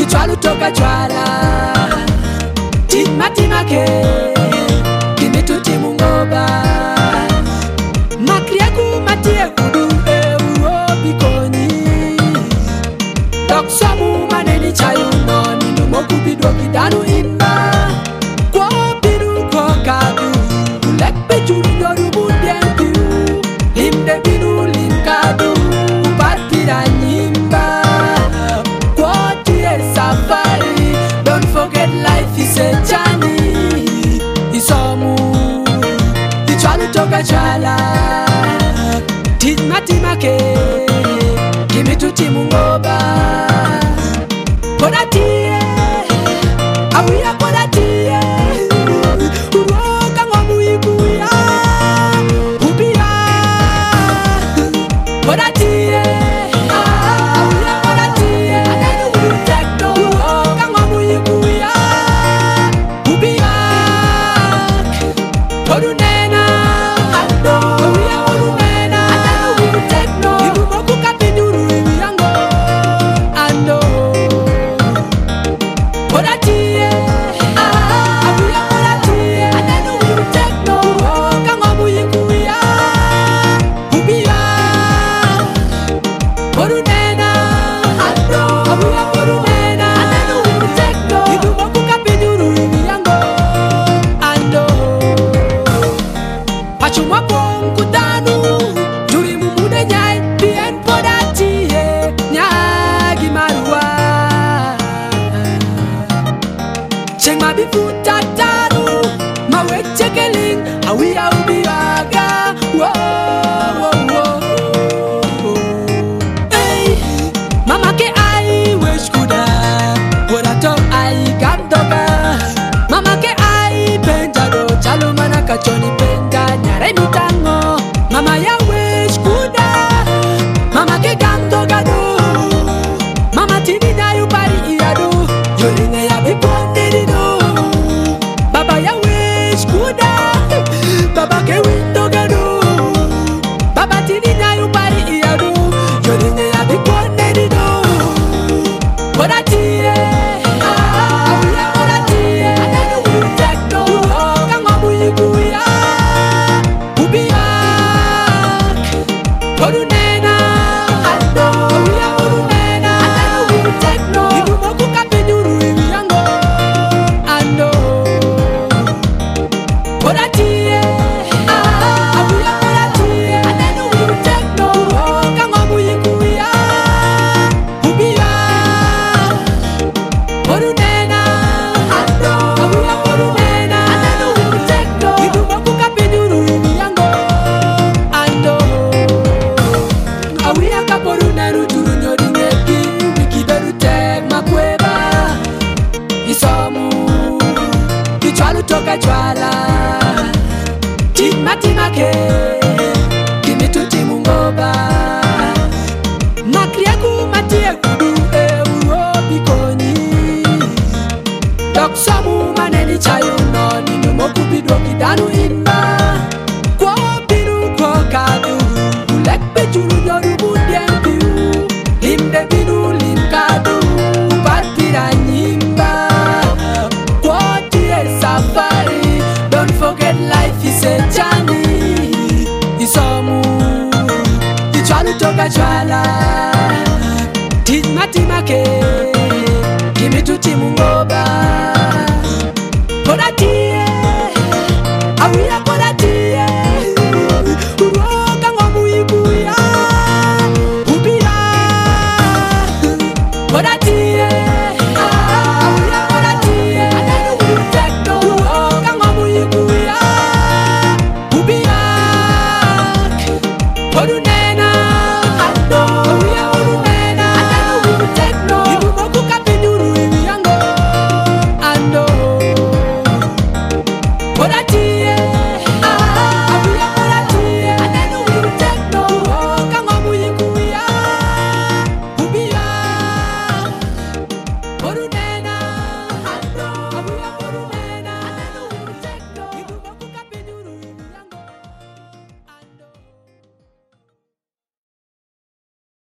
kichwa lutoka chwala timatima ke kimituti mungoba makriaku matie kudu bikoni doksamu maneni chayuno ninu mokubidwa kidanu imba kwa biru kokadu lekpe juru yoru budempiu limde biru limkadu upatira nyimba kwa tie safari. Don't forget life is a journey. Isomu kichwa lutoka chala timatima ke kimituti mungoba kodatie awira kodatie uroka ngomuikuya ubia kodatie awira kodatie anenu utekno uroka ngomuikuya ubia kodunena ando awira kodunena anenu utekno ibumoku kapiduru ibiyango ando kodatie awira kodatie anenu utekno uroka ngomuikuya ubia kodunena ando awira kodunena anenu utekno ibumoku kapiduru ibiyango ando Pachuma pongkutanu Juri mumude nyai Bien podatie Nyagi marua Cheng mabifuta tanu Mawe chekeling Awia ubiaga Hey Mama ke ai wish kuda Kodato ai kantoka Mama ke ai penjado Chalo mana kachoni penda Nyare mitango Mama ya wish kuda Mama ke ganto gado Mama tini na yupari iado Yoringe ya biponde dido Baba ya wish kuda Baba ke winto gado Baba tini na yupari iado Yoringe ya biponde dido Kodatie awira kodatie anenu utekno kangomu yikuya ubia kodunena ando awira kodunena anenu utekno ibumoku kapiduru ibiyango ando kodatie awira kodatie anenu utekno kangomu yikuya ubia kodunena ando awira kodunena anenu utekno ibumoku kapiduru ibiyango ando awira kaporunenu turunyoringeki wikiberu tek makweba isomu kichwa lutoka chwala timatima ke kimituti mungoba makriaku matie kudu bikoni doksamu maneni chayuno ninu mokubidwa kidanu imba kwa biru kokadu ulekpe juru yoru budempiu limde biru limkadu upatira nyimba kwa tie safari. Don't forget life is a journey. Isomu kichwa lutoka chwala timatima ke kimituti mungoba